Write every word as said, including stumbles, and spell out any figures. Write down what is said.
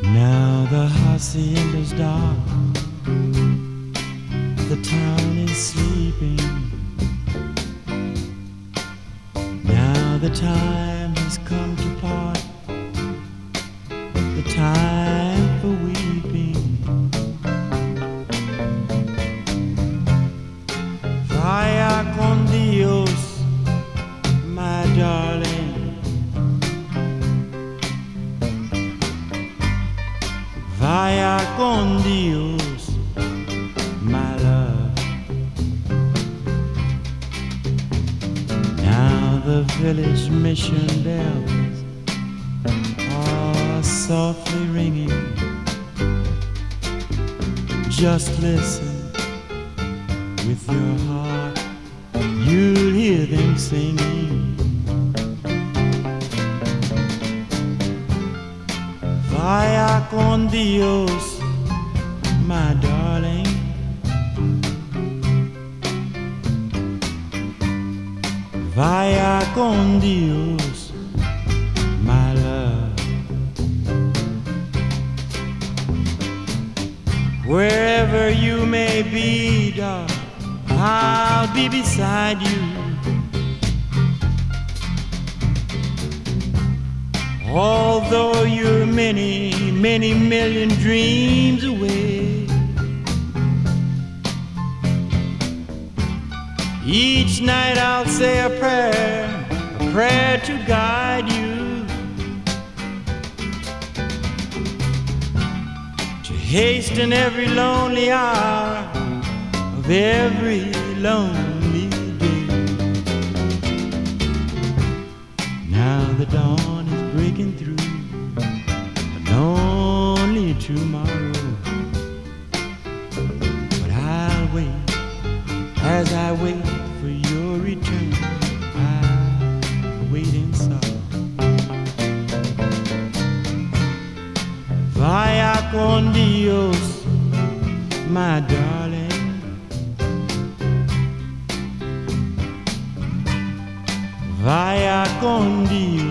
Now the hacienda's dark, the town is sleeping. Now the time has come to part, the time for weeping. Vaya con Dios, my darling. Vaya con Dios, my love. Now the village mission bells are softly ringing. Just listen with your heart, you'll hear them singing. Vaya con Dios, my darling. Vaya con Dios, my love. Wherever you may be, darling, I'll be beside you. Although you're many, many million dreams away, each night I'll say a prayer, a prayer to guide you, to hasten every lonely hour of every lonely day. Now the dawn breaking through a lonely tomorrow, but I'll wait as I wait for your return. I'll wait in sorrow. Vaya con Dios, my darling. Vaya con Dios,